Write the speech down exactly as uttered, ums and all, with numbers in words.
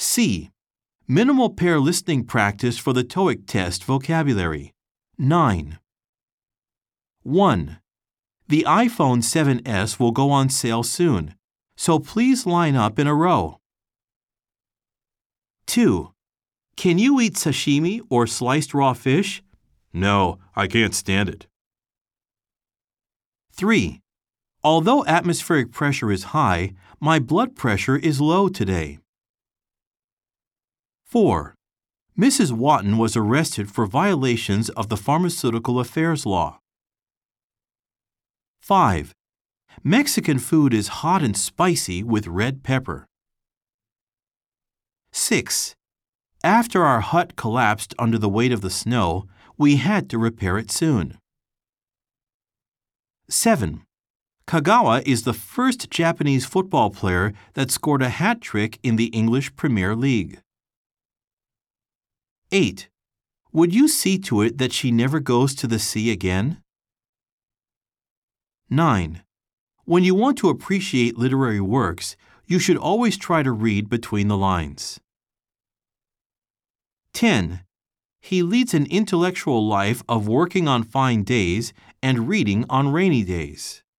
C. Minimal pair listening practice for the TOEIC test vocabulary. nine. one. The iPhone seven S will go on sale soon, so please line up in a row. two. Can you eat sashimi or sliced raw fish? No, I can't stand it. three. Although atmospheric pressure is high, my blood pressure is low today. four. Missus Watton was arrested for violations of the Pharmaceutical Affairs Law. five. Mexican food is hot and spicy with red pepper. six. After our hut collapsed under the weight of the snow, we had to repair it soon. seven. Kagawa is the first Japanese football player that scored a hat trick in the English Premier League. eight. Would you see to it that she never goes to the sea again? nine. When you want to appreciate literary works, you should always try to read between the lines. ten. He leads an intellectual life of working on fine days and reading on rainy days.